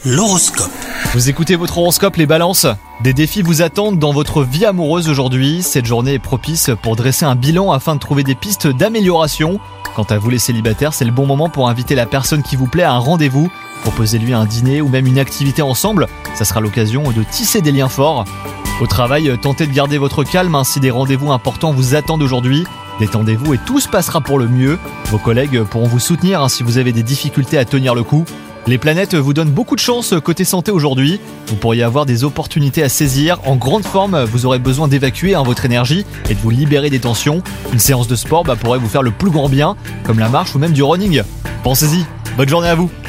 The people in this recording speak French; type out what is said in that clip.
L'horoscope. Vous écoutez votre horoscope les balances. Des défis vous attendent dans votre vie amoureuse aujourd'hui. Cette journée est propice pour dresser un bilan afin de trouver des pistes d'amélioration. Quant à vous les célibataires, c'est le bon moment pour inviter la personne qui vous plaît à un rendez-vous. Proposez-lui un dîner ou même une activité ensemble. Ça sera l'occasion de tisser des liens forts. Au travail, tentez de garder votre calme si des rendez-vous importants vous attendent aujourd'hui. Détendez-vous et tout se passera pour le mieux. Vos collègues pourront vous soutenir si vous avez des difficultés à tenir le coup. Les planètes vous donnent beaucoup de chance côté santé aujourd'hui. Vous pourriez avoir des opportunités à saisir. En grande forme, vous aurez besoin d'évacuer votre énergie et de vous libérer des tensions. Une séance de sport pourrait vous faire le plus grand bien, comme la marche ou même du running. Pensez-y, bonne journée à vous.